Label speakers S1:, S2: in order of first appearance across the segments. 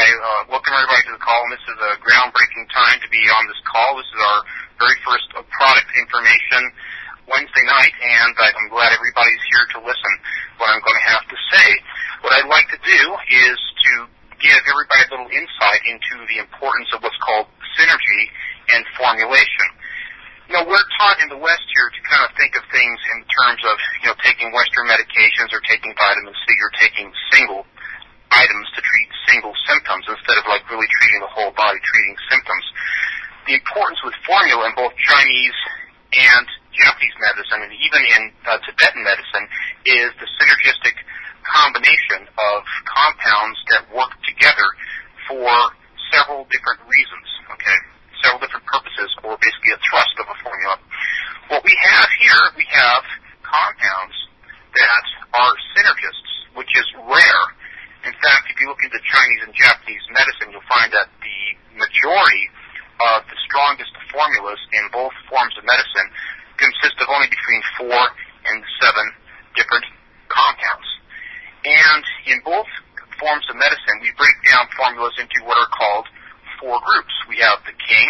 S1: Welcome everybody to the call, and this is a groundbreaking time to be on this call. This is our very first product information Wednesday night, and I'm glad everybody's here to listen what I'm going to have to say. What I'd like to do is to give everybody a little insight into the importance of what's called synergy and formulation. We're taught in the West here to kind of think of things in terms of, taking Western medications or taking vitamin C or taking single items to treat single symptoms instead of really treating the whole body, treating symptoms. The importance with formula in both Chinese and Japanese medicine and even in Tibetan medicine is the synergistic combination of compounds that work together for several different reasons, several different purposes, or basically a thrust of a formula. What we have here, we have compounds that are synergists, which is rare. In fact, if you look into Chinese and Japanese medicine, you'll find that the majority of the strongest formulas in both forms of medicine consist of only between 4 and 7 different compounds. And in both forms of medicine, we break down formulas into what are called 4 groups. We have the king,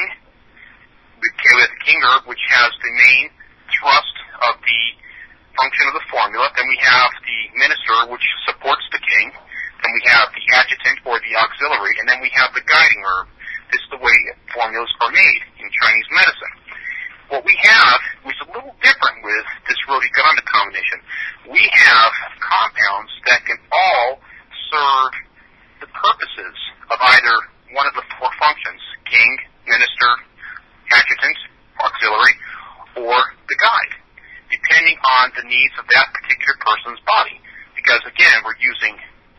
S1: we have the king herb, which has the main thrust of the function of the formula. Then we have the minister, which supports the king. Then we have the adjutant or the auxiliary, and then we have the guiding herb. This is the way formulas are made in Chinese medicine. What we have is a little different with this Rhodiogonda combination. We have compounds that can all serve the purposes of either one of the 4 functions, king, minister, adjutant, auxiliary, or the guide, depending on the needs of that particular person's body. Because, again, we're using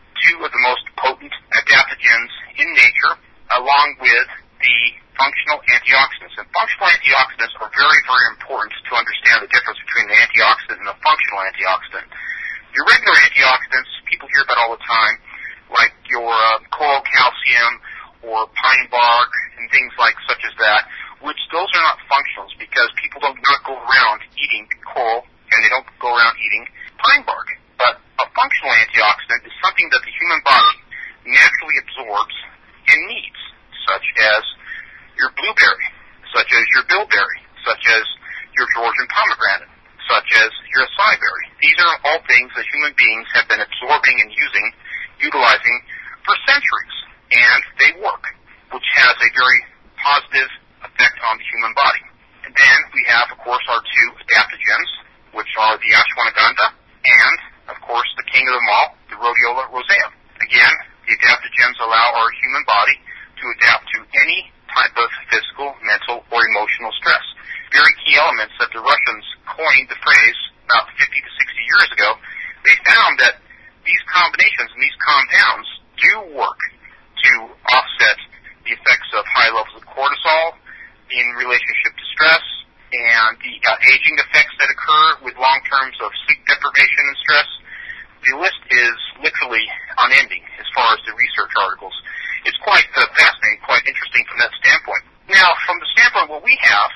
S1: 2 of the most potent adaptogens in nature, along with the functional antioxidants. And functional antioxidants are very, very important to understand the difference between an antioxidant and a functional antioxidant. Your regular antioxidants, people hear about all the time, like your coral calcium or pine bark and things like such as that, which those are not functionals because people don't not go around eating coral and they don't go around eating pine bark. But a functional antioxidant is something that the human body naturally absorbs and needs, such as your blueberry, such as your bilberry, such as your Georgian pomegranate, such as your acai berry. These are all things that human beings have been absorbing and utilizing for centuries, and they work, which has a very positive effect on the human body. And then we have, of course, our 2 adaptogens, which are the ashwagandha and, of course, the king of them all, the rhodiola rosea. Again, the adaptogens allow our human body to adapt to any type of physical, mental, or emotional stress. Very key elements that the Russians coined the phrase about 50 to 60 years ago. They found that these combinations and these compounds do work to offset the effects of high levels of cortisol in relationship to stress and the aging effects that occur with long terms of sleep deprivation and stress. The list is literally unending as far as the research articles. It's quite fascinating, quite interesting from that standpoint. Now, from the standpoint what we have,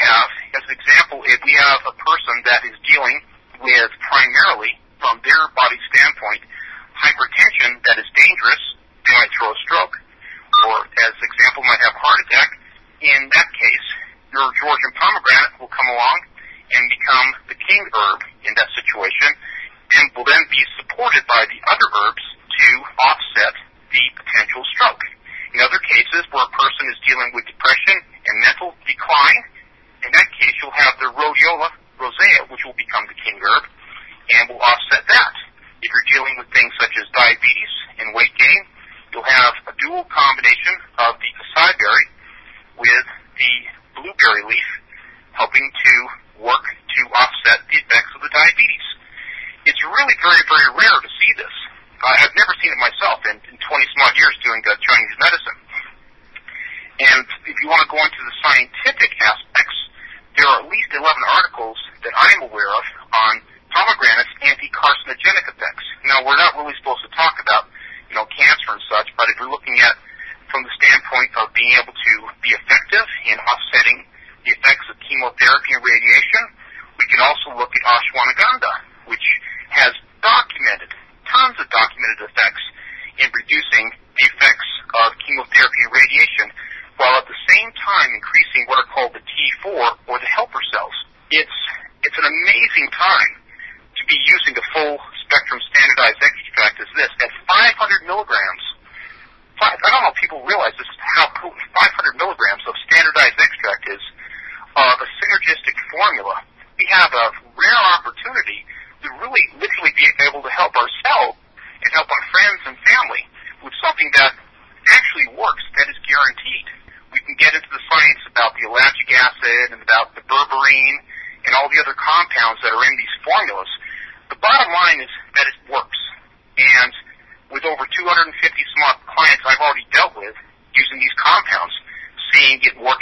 S1: as an example, if we have a person that is dealing with primarily, from their body standpoint, hypertension that is dangerous, they might throw a stroke, or as an example, might have a heart attack. In that case, your Georgian pomegranate will come along and become the king herb in that situation, and will then be supported by the other herbs to offset the potential stroke. In other cases, where a person is dealing with depression and mental decline, in that case, you'll have the rhodiola rosea, which will become the king herb, and will offset that. If you're dealing with things such as diabetes and weight gain, you'll have a dual combination of the acai berry with the blueberry leaf, helping to work to offset the effects of the diabetes. It's really very, very rare to see this. I've never seen it myself in 20-some-odd years doing Chinese medicine. And if you want to go into the scientific aspects, there are at least 11 articles that I'm aware of on pomegranate's anti-carcinogenic effects. Now, we're not really supposed to talk about, cancer and such, but if you're looking at from the standpoint of being able to be effective in offsetting the effects of chemotherapy and radiation, we can also look at ashwagandha, which has tons of documented effects in reducing the effects of something that actually works, that is guaranteed. We can get into the science about the ellagic acid and about the berberine and all the other compounds that are in these formulas. The bottom line is that it works. And with over 250 smart clients I've already dealt with using these compounds, seeing it work